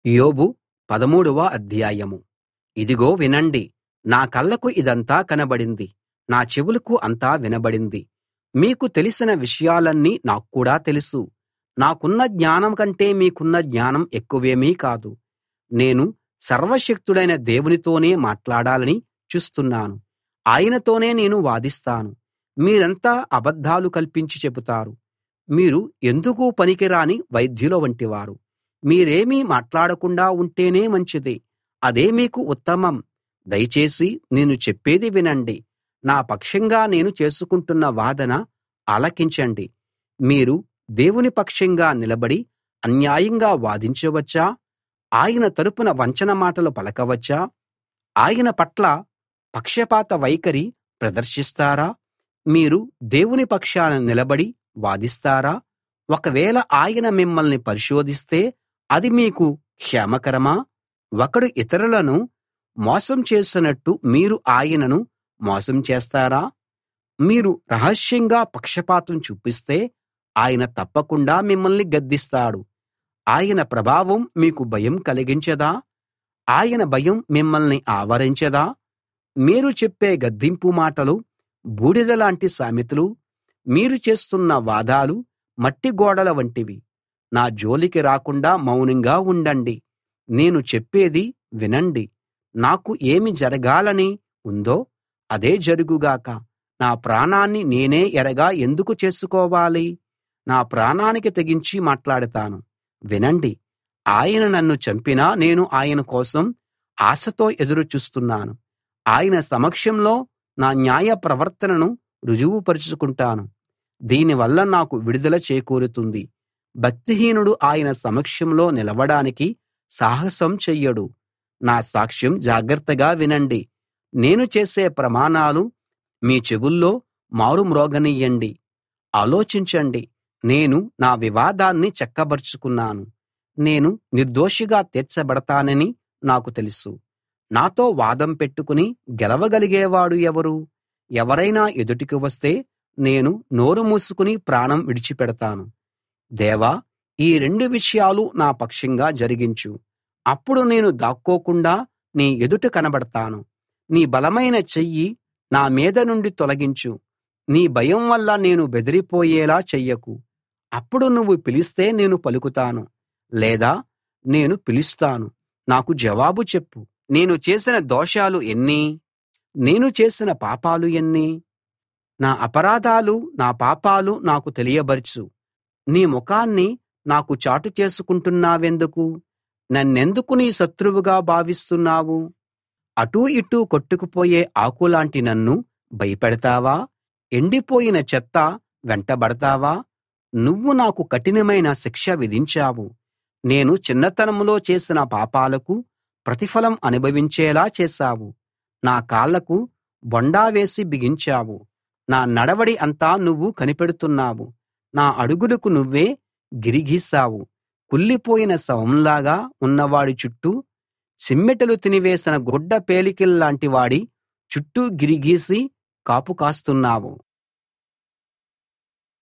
యోబు 13వ అధ్యాయం. ఇదిగో వినండి, నా కళ్ళకు ఇదంతా కనబడింది, నా చెవులకు అంతా వినబడింది. మీకు తెలిసిన విషయాలన్నీ నాక్కూడా తెలుసు. నాకున్న జ్ఞానం కంటే మీకున్న జ్ఞానం ఎక్కువేమీ కాదు. నేను సర్వశక్తుడైన దేవునితోనే మాట్లాడాలని చూస్తున్నాను. ఆయనతోనే నేను వాదిస్తాను. మీరంతా అబద్ధాలు కల్పించి చెబుతారు. మీరు ఎందుకూ పనికిరాని వైద్యుల వంటివారు. మీరేమీ మాట్లాడకుండా ఉంటేనే మంచిది. అదే మీకు ఉత్తమం. దయచేసి నేను చెప్పేది వినండి. నా పక్షంగా నేను చేసుకుంటున్న వాదన ఆలకించండి. మీరు దేవుని పక్షంగా నిలబడి అన్యాయంగా వాదించవచ్చా? ఆయన తరపున వంచన మాటలు పలకవచ్చా? ఆయన పట్ల పక్షపాత వైఖరి ప్రదర్శిస్తారా? మీరు దేవుని పక్షాన నిలబడి వాదిస్తారా? ఒకవేళ ఆయన మిమ్మల్ని పరిశోధిస్తే అది మీకు క్షేమకరమా? ఒకడు ఇతరులను మోసం చేసినట్టు మీరు ఆయనను మోసం చేస్తారా? మీరు రహస్యంగా పక్షపాతం చూపిస్తే ఆయన తప్పకుండా మిమ్మల్ని గద్దిస్తాడు. ఆయన ప్రభావం మీకు భయం కలిగించదా? ఆయన భయం మిమ్మల్ని ఆవరించదా? మీరు చెప్పే గద్దింపు మాటలు బూడిదలాంటి సామెతలు, మీరు చేస్తున్న వాదాలు మట్టి గోడల వంటివి. నా జోలికి రాకుండా మౌనంగా ఉండండి. నేను చెప్పేది వినండి. నాకు ఏమి జరగాలని ఉందో అదే జరుగుగాక. నా ప్రాణాన్ని నేనే ఎరగా ఎందుకు చేసుకోవాలి? నా ప్రాణానికి తెగించి మాట్లాడతాను. వినండి. ఆయన నన్ను చంపినా నేను ఆయన కోసం ఆశతో ఎదురు చూస్తున్నాను. ఆయన సమక్షంలో నా న్యాయ ప్రవర్తనను రుజువుపరుచుకుంటాను. దీనివల్ల నాకు విడుదల చేకూరుతుంది. భక్తిహీనుడు ఆయన సమక్షంలో నిలవడానికి సాహసం చెయ్యడు. నా సాక్ష్యం జాగ్రత్తగా వినండి. నేను చేసే ప్రమాణాలు మీ చెవుల్లో మారుమ్రోగనియ్యండి. ఆలోచించండి. నేను నా వివాదాన్ని చక్కబరుచుకున్నాను. నేను నిర్దోషిగా తీర్చబడతానని నాకు తెలుసు. నాతో వాదం పెట్టుకుని గెలవగలిగేవాడు ఎవరు? ఎవరైనా ఎదుటికి వస్తే నేను నోరు మూసుకుని ప్రాణం విడిచిపెడతాను. దేవా, ఈ రెండు విషయాలు నా పక్షంగా జరిగించు. అప్పుడు నేను దాక్కోకుండా నీ ఎదుట కనబడతాను. నీ బలమైన చెయ్యి నా మీద నుండి తొలగించు. నీ భయం వల్ల నేను బెదిరిపోయేలా చెయ్యకు. అప్పుడు నువ్వు పిలిస్తే నేను పలుకుతాను, లేదా నేను పిలుస్తాను. నాకు జవాబు చెప్పు. నేను చేసిన దోషాలు ఎన్ని? నేను చేసిన పాపాలు ఎన్ని? నా అపరాధాలు, నా పాపాలు నాకు తెలియబరచు. నీ ముఖాన్ని నాకు చాటు చేసుకుంటున్నావెందుకు? నన్నెందుకు నీ శత్రువుగా భావిస్తున్నావు? అటూ ఇటూ కొట్టుకుపోయే ఆకులాంటి నన్ను భయపెడతావా? ఎండిపోయిన చెత్త వెంటబడతావా? నువ్వు నాకు కఠినమైన శిక్ష విధించావు. నేను చిన్నతనంలో చేసిన పాపాలకు ప్రతిఫలం అనుభవించేలా చేశావు. నా కాళ్లకు బొండా వేసి బిగించావు. నా నడవడి అంతా నువ్వు కనిపెడుతున్నావు. నా అడుగులకు నువ్వే గిరి గీశావు. కుళ్ళిపోయిన శవంలాగా ఉన్నవాడి చుట్టూ, చిమ్మెటలు తినివేసిన గుడ్డ పేలికల్లాంటి వాడి చుట్టూ గిరి గీసి కాపు కాస్తున్నావు.